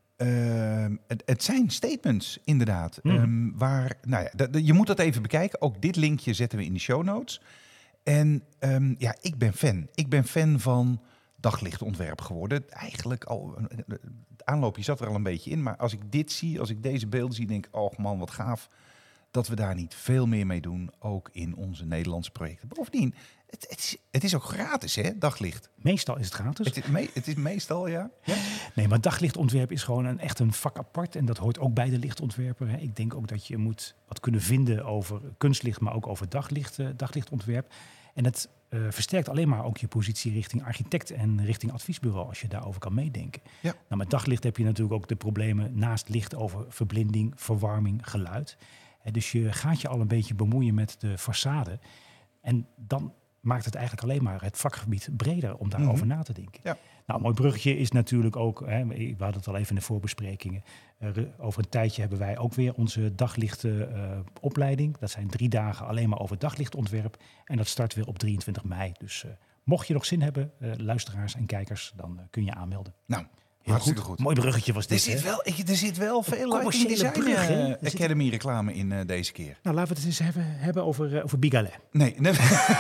Uh, het, het zijn statements, inderdaad. Mm. Um, waar, nou ja, d- d- je moet dat even bekijken. Ook dit linkje zetten we in de show notes. En um, ja, ik ben fan. Ik ben fan van daglichtontwerp geworden. Eigenlijk al... Het aanloopje zat er al een beetje in. Maar als ik dit zie, als ik deze beelden zie, denk ik... Oh man, wat gaaf dat we daar niet veel meer mee doen. Ook in onze Nederlandse projecten. Bovendien, het, het, is, het is ook gratis, hè, daglicht. Meestal is het gratis. Het is, me, het is meestal, ja. ja. Nee, maar daglichtontwerp is gewoon een, echt een vak apart. En dat hoort ook bij de lichtontwerper. Hè. Ik denk ook dat je moet wat kunnen vinden over kunstlicht, maar ook over daglicht, uh, daglichtontwerp. En het uh, versterkt alleen maar ook je positie richting architect en richting adviesbureau, als je daarover kan meedenken. Ja. Nou, met daglicht heb je natuurlijk ook de problemen naast licht over verblinding, verwarming, geluid. Hè, dus je gaat je al een beetje bemoeien met de façade. En dan maakt het eigenlijk alleen maar het vakgebied breder om daarover Mm-hmm. na te denken. Ja. Nou, een mooi bruggetje is natuurlijk ook, hè, we hadden het al even in de voorbesprekingen. Uh, over een tijdje hebben wij ook weer onze daglichten uh, opleiding. Dat zijn drie dagen alleen maar over daglichtontwerp. En dat start weer op drieëntwintig mei. Dus uh, mocht je nog zin hebben, uh, luisteraars en kijkers, dan uh, kun je aanmelden. Nou, Heel hartstikke goed. goed. Mooi bruggetje was Er dit, zit, hè? wel, ik, er zit wel veel Lighting commerciële Design brug, hè? uh, Er zit- Academy reclame in uh, deze keer. Nou, laten we het eens hebben, hebben over, uh, over Bigalet. Nee, nee,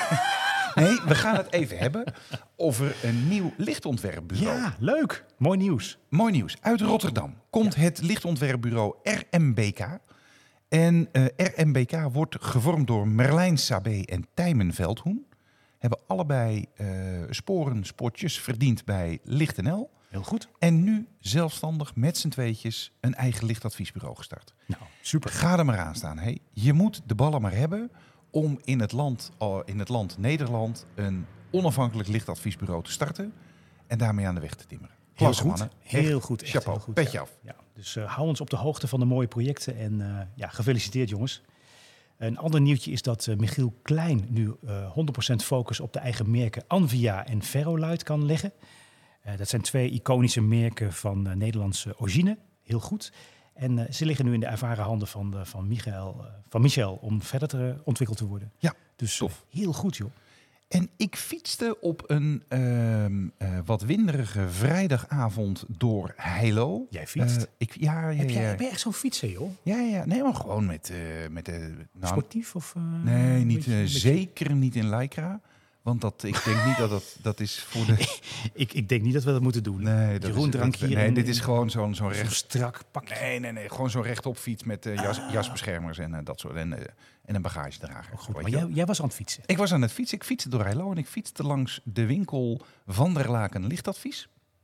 nee, we gaan het even hebben over een nieuw lichtontwerpbureau. Ja, leuk. Mooi nieuws. Mooi nieuws. Uit Rotterdam komt het lichtontwerpbureau R M B K. En uh, R M B K wordt gevormd door Merlijn Sabé en Tijmen Veldhoen. Hebben allebei uh, sporen, spotjes verdiend bij Licht N L. Heel goed. En nu zelfstandig met z'n tweetjes een eigen lichtadviesbureau gestart. Nou, super. Ga er maar aan staan. Hè. Je moet de ballen maar hebben om in het land, uh, in het land Nederland een onafhankelijk lichtadviesbureau te starten. En daarmee aan de weg te timmeren. Heel Klasse, goed. mannen. Heel Echt, goed. Echt Chapeau. heel goed. Petje Ja. af. Ja, dus uh, hou ons op de hoogte van de mooie projecten. En uh, ja, gefeliciteerd jongens. Een ander nieuwtje is dat uh, Michiel Klein nu uh, honderd procent focus op de eigen merken Anvia en Ferrolight kan leggen. Uh, dat zijn twee iconische merken van uh, Nederlandse origine. Heel goed. En uh, ze liggen nu in de ervaren handen van, uh, van, Michael, uh, van Michel om verder te, uh, ontwikkeld te worden. Ja, dus tof. Uh, heel goed joh. En ik fietste op een ehm, eh, wat winderige vrijdagavond door Heilo. Jij fietst? Eh, ik, ja, ja, Heb jij, ja. ben je echt zo'n fietser, joh? Ja, ja. Nee, maar gewoon met, uh, met de... Nou, Sportief of... Uh, nee, niet, beetje, uh, beetje... zeker niet in Lycra. Want dat, ik denk niet dat dat, dat is voor de... ik, ik denk niet dat we dat moeten doen. Nee, dat Jeroen is, drank dat, hier nee in, dit is in, gewoon zo'n zo'n zo'n recht... strak pakje. Nee, nee, nee. Gewoon zo'n rechtop fiets met uh, jas, ah. jasbeschermers en uh, dat soort. En, uh, en een bagagedrager. Oh, goed, maar jij, jij was aan het fietsen. Ik was aan het fietsen. Ik fietste door Heilo en ik fietste langs de winkel Van der Laken lichtadvies.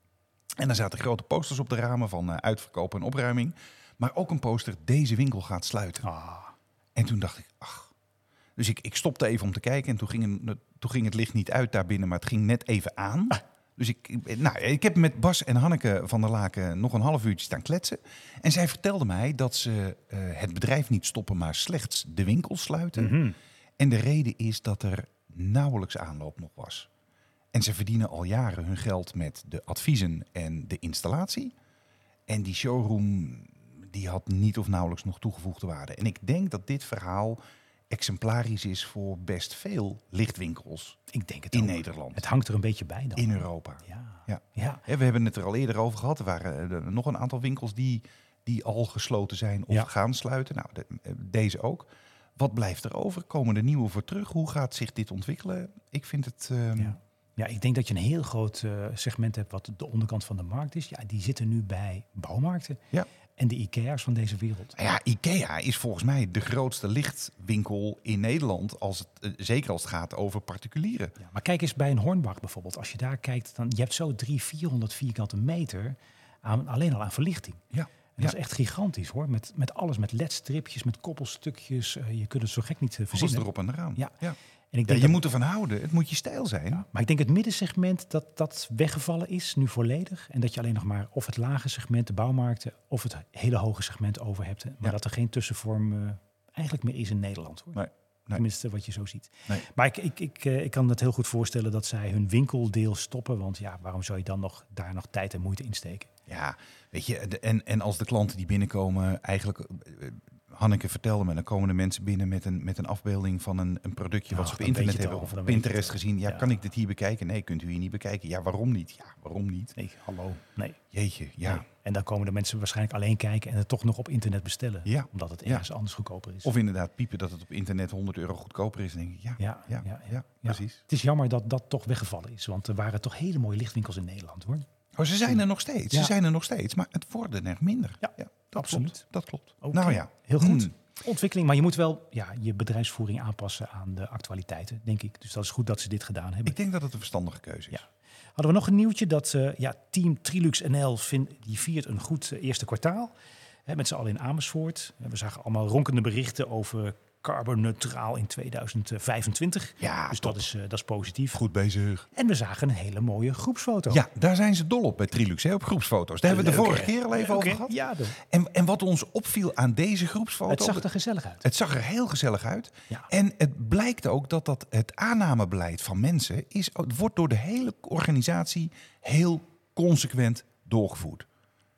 En daar zaten grote posters op de ramen van uh, uitverkoop en opruiming. Maar ook een poster, deze winkel gaat sluiten. Ah. En toen dacht ik, ach. Dus ik, ik stopte even om te kijken en toen ging, het, toen ging het licht niet uit daarbinnen, maar het ging net even aan. Ah. Dus ik, nou, ik heb met Bas en Hanneke van der Laken nog een half uurtje staan kletsen. En zij vertelde mij dat ze uh, het bedrijf niet stoppen, maar slechts de winkel sluiten. Mm-hmm. En de reden is dat er nauwelijks aanloop nog was. En ze verdienen al jaren hun geld met de adviezen en de installatie. En die showroom die had niet of nauwelijks nog toegevoegde waarde. En ik denk dat dit verhaal exemplarisch is voor best veel lichtwinkels ik denk het in ook. Nederland. Het hangt er een beetje bij dan. In Europa. Ja. Ja. Ja. Ja, we hebben het er al eerder over gehad. Er waren er nog een aantal winkels die, die al gesloten zijn of ja. gaan sluiten. Nou, de, deze ook. Wat blijft er over? Komen er nieuwe voor terug? Hoe gaat zich dit ontwikkelen? Ik vind het... Um... Ja. ja, ik denk dat je een heel groot uh, segment hebt wat de onderkant van de markt is. Ja, die zitten nu bij bouwmarkten. Ja. En de IKEA's van deze wereld. Ja, IKEA is volgens mij de grootste lichtwinkel in Nederland, als het, uh, zeker als het gaat over particulieren. Ja, maar kijk eens bij een Hornbach bijvoorbeeld. Als je daar kijkt, dan je hebt zo drie, vierhonderd vierkante meter aan, alleen al aan verlichting. Ja. En dat ja. is echt gigantisch hoor. Met, met alles, met ledstripjes, met koppelstukjes. Uh, je kunt het zo gek niet uh, verzinnen. Alles erop en eraan. Ja. ja. En ik denk ja, je dat, moet ervan houden. Het moet je stijl zijn. Ja, maar ik denk het middensegment dat dat weggevallen is, nu volledig. En dat je alleen nog maar of het lage segment, de bouwmarkten, of het hele hoge segment over hebt. Maar ja. dat er geen tussenvorm uh, eigenlijk meer is in Nederland hoor. Nee. Nee. Tenminste, wat je zo ziet. Nee. Maar ik, ik, ik, uh, ik kan het heel goed voorstellen dat zij hun winkeldeel stoppen. Want ja, waarom zou je dan nog daar nog tijd en moeite in steken? Ja, weet je, en, en als de klanten die binnenkomen eigenlijk... Uh, Hanneke vertelde me, dan komen de mensen binnen met een, met een afbeelding van een, een productje wat oh, ze op internet hebben al, of op Pinterest gezien. Ja, ja, kan ik dit hier bekijken? Nee, kunt u hier niet bekijken. Ja, waarom niet? Ja, waarom niet? Nee, hallo. Nee. Jeetje, ja. Nee. En dan komen de mensen waarschijnlijk alleen kijken en het toch nog op internet bestellen. Ja. Omdat het ergens ja. anders goedkoper is. Of inderdaad piepen dat het op internet honderd euro goedkoper is. Dan denk ik, ja, ja, ja, ja, ja, ja precies. Het is jammer dat dat toch weggevallen is. Want er waren toch hele mooie lichtwinkels in Nederland hoor. Oh, ze zijn er nog steeds. Ja. Ze zijn er nog steeds, maar het worden er minder. Ja, ja dat absoluut. Klopt. Dat klopt. Okay. Nou ja. Heel goed. Hmm. Ontwikkeling, maar je moet wel ja, je bedrijfsvoering aanpassen aan de actualiteiten, denk ik. Dus dat is goed dat ze dit gedaan hebben. Ik denk dat het een verstandige keuze is. Ja. Hadden we nog een nieuwtje dat uh, ja, Team Trilux N L vind, die viert een goed uh, eerste kwartaal. Hè, met z'n allen in Amersfoort. We zagen allemaal ronkende berichten over carbonneutraal in tweeduizend vijfentwintig. Ja, dus dat is, uh, dat is positief. Goed bezig. En we zagen een hele mooie groepsfoto. Ja, daar zijn ze dol op bij Trilux, hè, op groepsfoto's. Daar hebben we de vorige keer al even Leuke. over gehad. Ja, de... en, en wat ons opviel aan deze groepsfoto... Het zag er gezellig uit. Het zag er heel gezellig uit. Ja. En het blijkt ook dat, dat het aannamebeleid van mensen... Is, het wordt door de hele organisatie heel consequent doorgevoerd.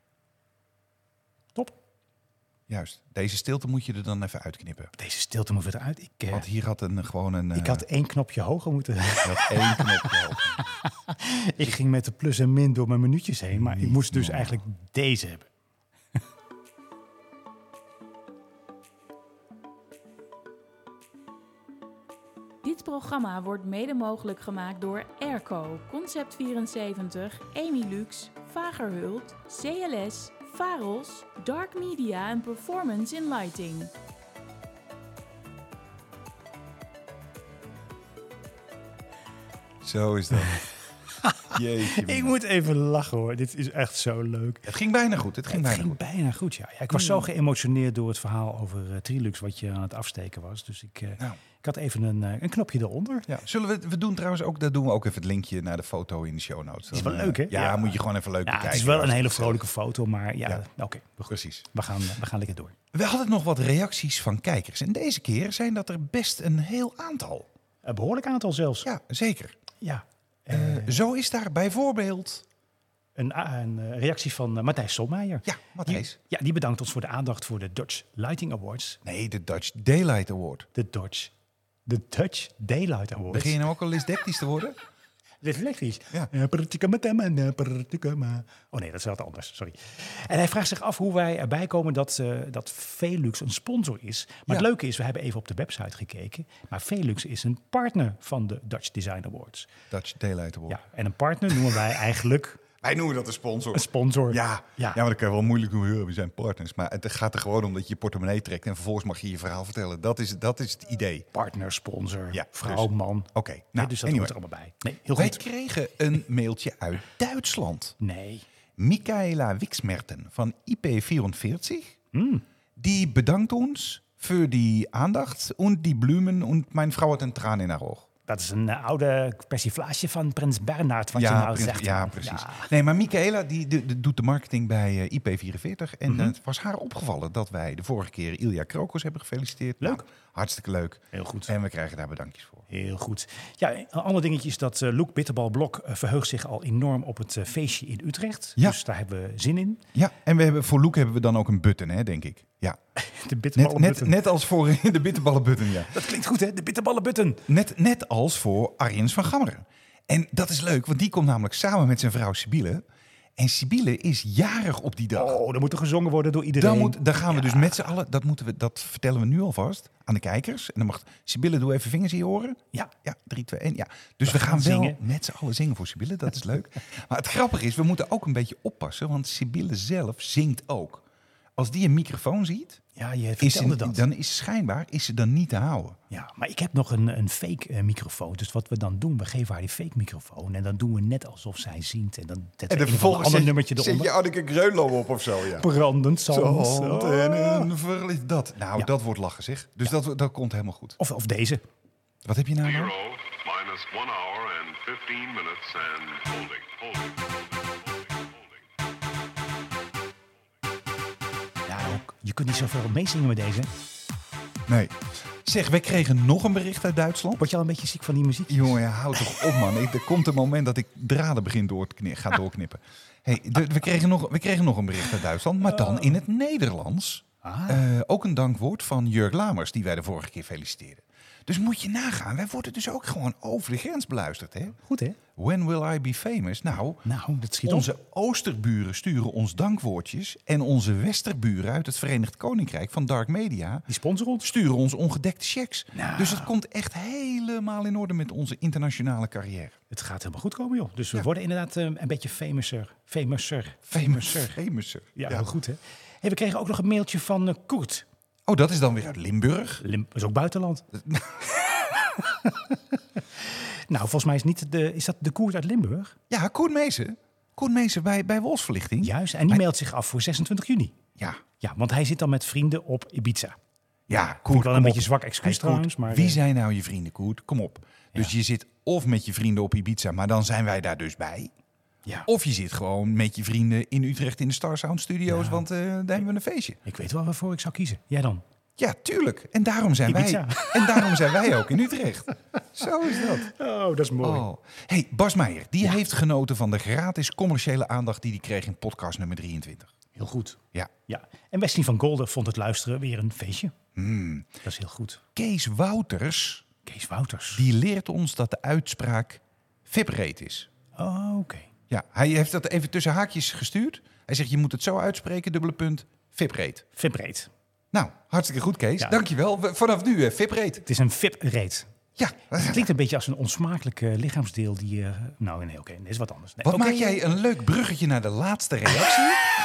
Top. Juist. Deze stilte moet je er dan even uitknippen. Deze stilte moet eruit. Ik, uh, Want hier had een gewoon een... Ik had één knopje hoger moeten... Je had één knopje hoger. Ik ging met de plus en min door mijn minuutjes heen. Maar Niet ik moest dus normaal. eigenlijk deze hebben. Dit programma wordt mede mogelijk gemaakt door Airco, Concept vierenzeventig, Emilux, Fagerhult, C L S, Faros, Dark Media en Performance in Lighting. Zo is dat. Jeetje. Ik moet even lachen hoor. Dit is echt zo leuk. Het ging bijna goed. Het ging Het bijna ging goed. bijna goed, ja. ja ik was zo geëmotioneerd door het verhaal over uh, Trilux... wat je aan het afsteken was. Dus ik, uh, Nou. ik had even een, uh, een knopje eronder. Ja. Zullen we, we doen trouwens ook, daar doen we ook even het linkje naar de foto in de show notes. Is wel Dan, leuk, hè? uh, Ja, Ja. moet je gewoon even leuk Ja, bekijken. het is wel een hele Hartstikke vrolijke foto, maar ja, Ja. oké. Okay, Precies. we, gaan, we gaan lekker door. We hadden nog wat reacties van kijkers. En deze keer zijn dat er best een heel aantal. Een behoorlijk aantal zelfs. Ja, zeker. Ja. Uh, Uh, zo is daar bijvoorbeeld... een, een uh, reactie van uh, Matthijs Solmeijer. Ja, Matthijs. Die, ja, die bedankt ons voor de aandacht voor de Dodge Lighting Awards. Nee, de Dutch Daylight Award. De Dodge De Dutch Daylight Awards. Begin je nou ook al dyslectisch te worden? Dit is elektrisch. Ja. Ja. Oh nee, dat is wat anders, sorry. En hij vraagt zich af hoe wij erbij komen dat, uh, dat Velux een sponsor is. Maar Ja. het leuke is, we hebben even op de website gekeken. Maar Velux is een partner van de Dutch Design Awards. Dutch Daylight Award. Ja, en een partner noemen wij eigenlijk Wij noemen dat een sponsor. een sponsor. Ja, ja. Ja. ja, maar dat kan je wel moeilijk doen. Ja, we zijn partners. Maar het gaat er gewoon om dat je je portemonnee trekt en vervolgens mag je je verhaal vertellen. Dat is, dat is het idee. Partner, sponsor, Ja, vrouw, dus- man. Oké, Nee, nou, dus dat anyway. hoort er allemaal bij. Nee, heel Wij goed. kregen een mailtje uit Duitsland. Nee. Michaela Wixmerten van I P vierenveertig. Mm. Die bedankt ons voor die aandacht en die bloemen. En mijn vrouw had een traan in haar oog. Dat is een uh, oude persiflage van Prins Bernhard, wat ja, je nou prins- zegt. ja, man. precies. Ja. Nee, maar Michaela die, die- die doet de marketing bij eh, I P vierenveertig. En Mhm. eh, het was haar opgevallen dat wij de vorige keer Ilja Krokos hebben gefeliciteerd. Leuk. Nou, hartstikke leuk. Heel goed. En we krijgen daar bedankjes voor. Heel goed. Ja, een ander dingetje is dat uh, Loek Bitterbal Blok uh, verheugt zich al enorm op het uh, feestje in Utrecht. Ja. Dus daar hebben we zin in. Ja, en we hebben, voor Loek hebben we dan ook een button, hè, denk ik. Ja, De net, bitterballen net, button. net als voor de bitterballenbutton, ja. Dat klinkt goed, hè? De bitterballen button. Net, net als voor Arjens van Gammeren. En dat is leuk, want die komt namelijk samen met zijn vrouw Sibylle. En Sibylle is jarig op die dag. Oh, dan moet er gezongen worden door iedereen. Dan, moet, dan gaan we Ja. dus met z'n allen, dat, moeten we, dat vertellen we nu alvast aan de kijkers. En dan mag Sibylle, doe even vingers in je oren. Ja. Ja, drie, twee, één. Ja. Dus We we, gaan gaan wel zingen. met z'n allen zingen voor Sibylle, dat is leuk. Maar het grappige is, we moeten ook een beetje oppassen, want Sibylle zelf zingt ook. Als die een microfoon ziet, Ja, je is vertelde ze, dat. dan is schijnbaar is ze dan niet te houden. Ja, maar ik heb nog een, een fake uh, microfoon. Dus wat we dan doen, we geven haar die fake microfoon. En dan doen we net alsof zij zingt. En dan zetten we een of ander ander nummertje eronder. Anneke Greunlo op of zo, ja. Brandend zand. Zand Oh. en een verlies. Dat. Nou, Ja. dat wordt lachen, zeg. Dus dat, dat komt helemaal goed. Of, of deze. Wat heb je nou dan? Zero minus one hour and fifteen minutes and holding, holding, holding, holding, holding. Ja, ook, je kunt niet zoveel meezingen met deze. Nee. Zeg, wij kregen nog een bericht uit Duitsland. Word je al een beetje ziek van die muziek? Jongen, ja, houd toch op, man. Ik, er komt een moment dat ik draden begin door te kni- ga doorknippen. Hey, de- we, kregen nog, we kregen nog een bericht uit Duitsland, maar dan in het Nederlands. Ah. Eh, ook een dankwoord van Jurg Lamers, die wij de vorige keer feliciteerden. Dus moet je nagaan, wij worden dus ook gewoon over de grens beluisterd, hè? Goed, hè? When will I be famous? Nou, Nou, dat schiet op. onze oosterburen sturen ons dankwoordjes en onze westerburen uit het Verenigd Koninkrijk van Dark Media Die sponsor ons. sturen ons ongedekte checks. Nou. Dus het komt echt helemaal in orde met onze internationale carrière. Het gaat helemaal goed komen, joh. Dus we Ja. worden inderdaad eh, een beetje famouser. Famouser. Famouser. Famouser. Ja, heel goed, hè? Hey, we kregen ook nog een mailtje van uh, Koert. Oh, dat is dan weer uit Limburg. Lim is ook buitenland. Nou, volgens mij is, niet de, is dat de Koert uit Limburg. Ja, Koen Meesen. Koen Meesen bij, bij Wolfsverlichting. Juist, en die Hij- meldt zich af voor zesentwintig juni. Ja, Ja, want hij zit dan met vrienden op Ibiza. ja Vind Koen, ik wel een kom beetje op. zwak excuus Hey, Koen, trouwens. Maar, Wie eh, zijn nou je vrienden, Koert? Kom op. Dus je zit of met je vrienden op Ibiza, maar dan zijn wij daar dus bij. ja, Of je zit gewoon met je vrienden in Utrecht in de Star Sound Studio's, Ja. want eh, daar hebben we een feestje. ik weet wel waarvoor ik zou kiezen. Jij dan? Ja, tuurlijk. En daarom zijn Ibiza. wij. En daarom zijn wij ook in Utrecht. Zo is dat. Oh, dat is mooi. Oh. Hey, Bas Meijer, die heeft genoten van de gratis commerciële aandacht die hij kreeg in podcast nummer drieëntwintig. Heel goed. Ja. Ja. En Wesley van Golden vond het luisteren weer een feestje. Hmm. Dat is heel goed. Kees Wouters, Kees Wouters. die leert ons dat de uitspraak vibrate is. Oh, oké. Ja, hij heeft dat even tussen haakjes gestuurd. Hij zegt, je moet het zo uitspreken, dubbele punt, vibrate. Vibrate. Nou, hartstikke goed, Kees. Ja. Dankjewel. We- Vanaf nu, eh, vibrate. Het is een vibrate. Ja. Het klinkt een beetje als een onsmakelijk eh, lichaamsdeel die... eh, nou, nee, oké. dit is wat anders. Nee, Wat oké. maak jij een leuk bruggetje naar de laatste reactie?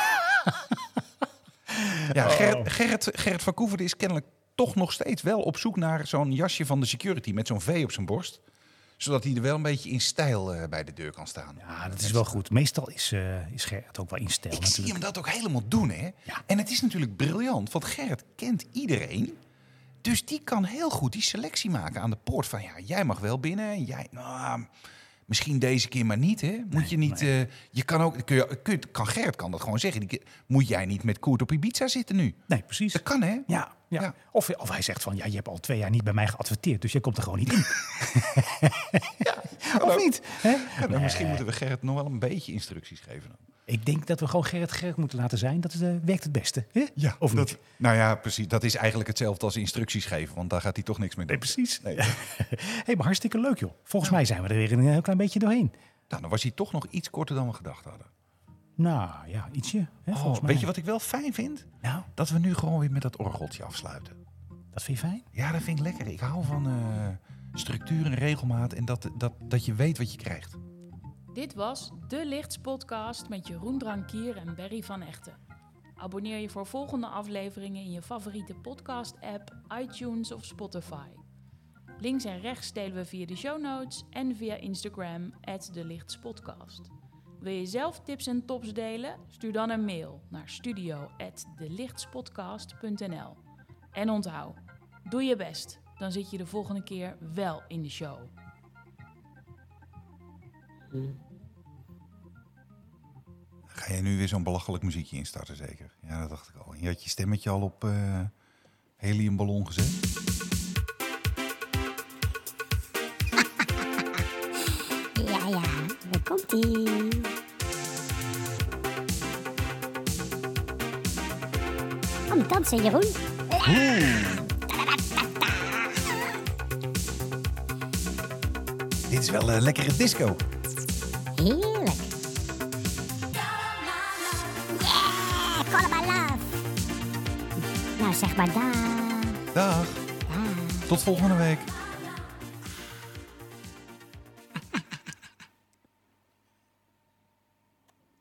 ja, Gerrit, Gerrit, Gerrit van Koevoorde is kennelijk toch nog steeds wel op zoek naar zo'n jasje van de security met zo'n V op zijn borst. Zodat hij er wel een beetje in stijl eh, bij de deur kan staan. Ja, dat is wel goed. Meestal is, eh is Gerrit ook wel in stijl Ik zie natuurlijk. hem dat ook helemaal doen, hè? Ja. En het is natuurlijk briljant, want Gerrit kent iedereen. Dus die kan heel goed die selectie maken aan de poort van... ja, jij mag wel binnen en jij... Nou, misschien deze keer maar niet, hè? Moet je niet... eh, je kan ook... Kun je, kun, kan Gerrit kan dat gewoon zeggen. Die, moet jij niet met Koert op Ibiza zitten nu? Nee, precies. Dat kan, hè? Ja, ja. Ja. Of, of hij zegt van, ja, je hebt al twee jaar niet bij mij geadverteerd, dus jij komt er gewoon niet in. Of niet? Hè? Ja, nou, misschien moeten we Gerrit nog wel een beetje instructies geven dan. Ik denk dat we gewoon Gerrit Gerrit moeten laten zijn. Dat uh, werkt het beste. Hè? Ja, Of dat, niet? nou ja, precies. Dat is eigenlijk hetzelfde als instructies geven, want daar gaat hij toch niks mee doen. Nee, precies. Nee. Hey, maar hartstikke leuk, joh. Volgens mij zijn we er weer een heel klein beetje doorheen. Nou, dan was hij toch nog iets korter dan we gedacht hadden. Nou, ja, ietsje. Hè, Oh, volgens mij. weet je wat ik wel fijn vind? Nou, Dat we nu gewoon weer met dat orgeltje afsluiten. dat vind je fijn? Ja, dat vind ik lekker. Ik hou van uh, structuur en regelmaat en dat, dat, dat je weet wat je krijgt. Dit was De Lichts Podcast met Jeroen Drankier en Berry van Echten. Abonneer je voor volgende afleveringen in je favoriete podcast-app, iTunes of Spotify. Links en rechts delen we via de show notes en via Instagram at De Lichts Podcast. Wil je zelf tips en tops delen? Stuur dan een mail naar studio at delichtspodcast punt n l. En onthoud, doe je best, dan zit je de volgende keer wel in de show. Ga je nu weer zo'n belachelijk muziekje instarten, zeker? Ja, dat dacht ik al. Je had je stemmetje al op uh, heliumballon gezet. Ja, ja, daar komt-ie. Kom dansen, Jeroen. Dit is wel een uh, lekkere disco. Heerlijk. Yeah, call my love. Nou, zeg maar dag. Dag. Dag. Tot volgende week.